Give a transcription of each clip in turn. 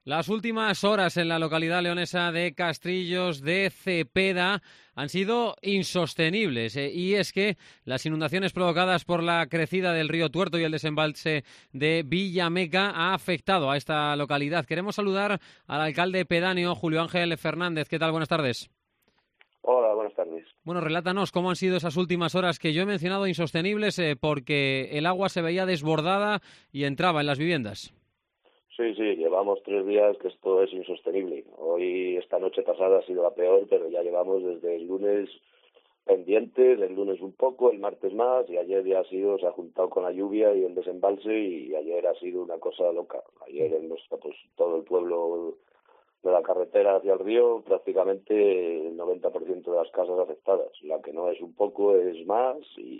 Las últimas horas en la localidad leonesa de Castrillos de Cepeda han sido insostenibles, y es que las inundaciones provocadas por la crecida del río Tuerto y el desembalse de Villameca ha afectado a esta localidad. Queremos saludar al alcalde pedáneo, Julio Ángel Fernández. ¿Qué tal? Buenas tardes. Hola, buenas tardes. Bueno, relátanos cómo han sido esas últimas horas que yo he mencionado insostenibles, porque el agua se veía desbordada y entraba en las viviendas. Sí, llevamos 3 días que esto es insostenible. Hoy, esta noche pasada ha sido la peor, pero ya llevamos desde el lunes pendientes, el lunes un poco, el martes más, y ayer ya se ha juntado con la lluvia y el desembalse, y ayer ha sido una cosa loca. Ayer pues todo el pueblo de la carretera hacia el río, prácticamente el 90% de las casas afectadas. La que no es un poco es más,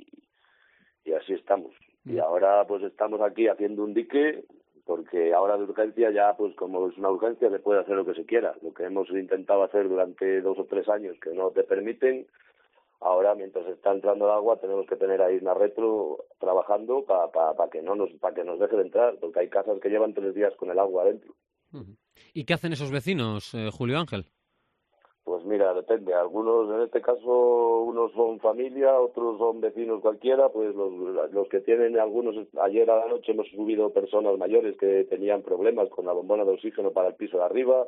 y así estamos. Y ahora pues estamos aquí haciendo un dique, porque ahora de urgencia ya, pues como es una urgencia, se puede hacer lo que se quiera. Lo que hemos intentado hacer durante 2 o 3 años que no te permiten, ahora mientras está entrando el agua tenemos que tener ahí una retro trabajando para que que nos deje de entrar, porque hay casas que llevan 3 días con el agua adentro. ¿Y qué hacen esos vecinos, Julio Ángel? Pues mira, depende. Algunos, en este caso, unos son familia, otros son vecinos cualquiera. Pues los que tienen, algunos, ayer a la noche hemos subido personas mayores que tenían problemas con la bombona de oxígeno para el piso de arriba.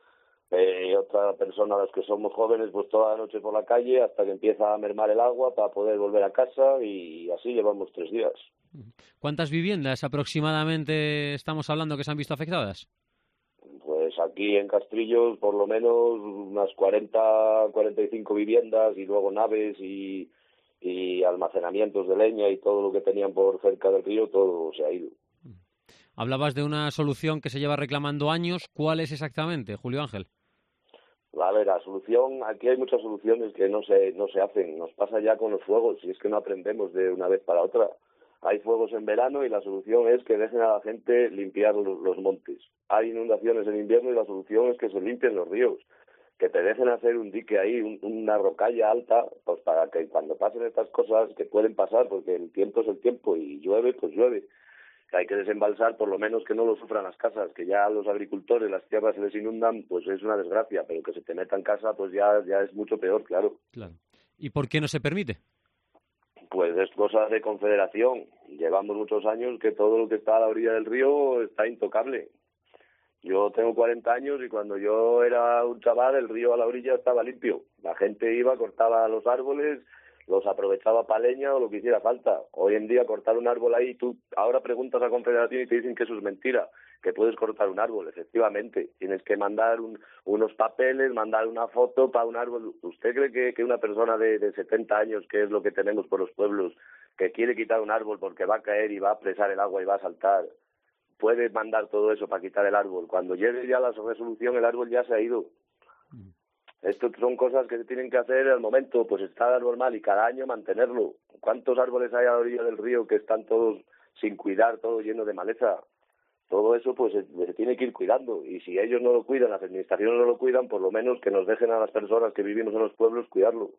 Otra persona, los que somos jóvenes, pues toda la noche por la calle hasta que empieza a mermar el agua para poder volver a casa, y así llevamos 3 días. ¿Cuántas viviendas aproximadamente estamos hablando que se han visto afectadas? Pues aquí en Castrillos por lo menos unas 45 viviendas, y luego naves y almacenamientos de leña y todo lo que tenían por cerca del río, todo se ha ido. Hablabas de una solución que se lleva reclamando años. ¿Cuál es exactamente, Julio Ángel? A ver, la solución, aquí hay muchas soluciones que no se hacen. Nos pasa ya con los fuegos, y es que no aprendemos de una vez para otra. Hay fuegos en verano y la solución es que dejen a la gente limpiar los montes. Hay inundaciones en invierno y la solución es que se limpien los ríos, que te dejen hacer un dique ahí, una rocalla alta, pues para que cuando pasen estas cosas, que pueden pasar, porque el tiempo es el tiempo y llueve, pues llueve, que hay que desembalsar, por lo menos que no lo sufran las casas, que ya a los agricultores las tierras se les inundan, pues es una desgracia, pero que se te meta en casa, pues ya es mucho peor, claro. Claro. ¿Y por qué no se permite? Pues es cosa de confederación. Llevamos muchos años que todo lo que está a la orilla del río está intocable. Yo tengo 40 años y cuando yo era un chaval el río a la orilla estaba limpio. La gente iba, cortaba los árboles, los aprovechaba para leña o lo que hiciera falta. Hoy en día cortar un árbol ahí, tú ahora preguntas a Confederación y te dicen que eso es mentira, que puedes cortar un árbol, efectivamente. Tienes que mandar unos papeles, mandar una foto para un árbol. ¿Usted cree que una persona de 70 años, que es lo que tenemos por los pueblos, que quiere quitar un árbol porque va a caer y va a presar el agua y va a saltar, puede mandar todo eso para quitar el árbol? Cuando llegue ya la resolución, el árbol ya se ha ido. Esto son cosas que se tienen que hacer al momento, pues está el árbol mal y cada año mantenerlo. ¿Cuántos árboles hay a la orilla del río que están todos sin cuidar, todo lleno de maleza? Todo eso pues se tiene que ir cuidando, y si ellos no lo cuidan, las administraciones no lo cuidan, por lo menos que nos dejen a las personas que vivimos en los pueblos cuidarlo.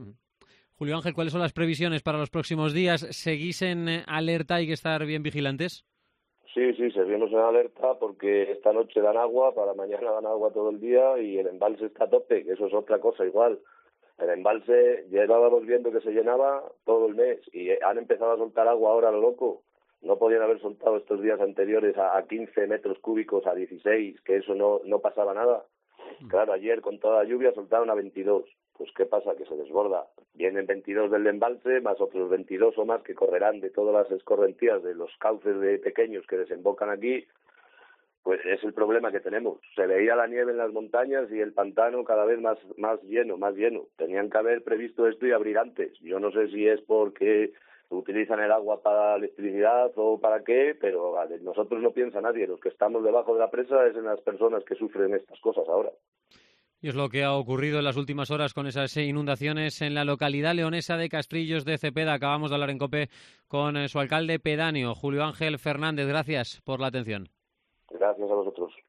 Julio Ángel, ¿cuáles son las previsiones para los próximos días? ¿Seguís en alerta? ¿Hay que estar bien vigilantes? Sí, seguimos en alerta porque esta noche dan agua, para mañana dan agua todo el día, y el embalse está a tope, que eso es otra cosa igual. El embalse llevábamos viendo que se llenaba todo el mes y han empezado a soltar agua ahora a lo loco. No podían haber soltado estos días anteriores a 15 metros cúbicos, a 16, que eso no pasaba nada. Claro, ayer con toda la lluvia soltaron a 22. Pues ¿qué pasa? Que se desborda. Vienen 22 del embalse, más otros 22 o más que correrán de todas las escorrentías de los cauces de pequeños que desembocan aquí. Pues es el problema que tenemos. Se veía la nieve en las montañas y el pantano cada vez más lleno. Tenían que haber previsto esto y abrir antes. Yo no sé si es porque utilizan el agua para electricidad o para qué, pero nosotros no piensa nadie. Los que estamos debajo de la presa es en las personas que sufren estas cosas ahora. Y es lo que ha ocurrido en las últimas horas con esas inundaciones en la localidad leonesa de Castrillos de Cepeda. Acabamos de hablar en COPE con su alcalde pedáneo, Julio Ángel Fernández. Gracias por la atención. Gracias a vosotros.